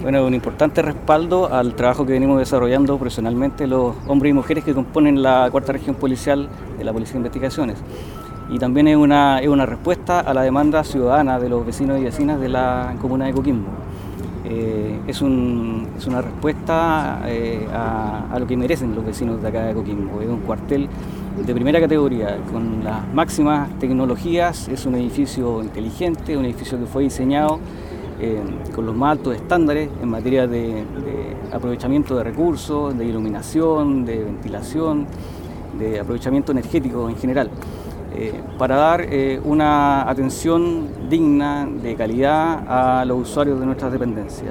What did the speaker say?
Bueno, un importante respaldo al trabajo que venimos desarrollando profesionalmente los hombres y mujeres que componen la cuarta región policial de la Policía de Investigaciones. Y también es una respuesta a la demanda ciudadana de los vecinos y vecinas de la comuna de Coquimbo. Es una respuesta a lo que merecen los vecinos de acá de Coquimbo. Es un cuartel de primera categoría, con las máximas tecnologías, es un edificio inteligente, un edificio que fue diseñado con los más altos estándares en materia de aprovechamiento de recursos, de iluminación, de ventilación, de aprovechamiento energético en general, para dar una atención digna, de calidad a los usuarios de nuestras dependencias.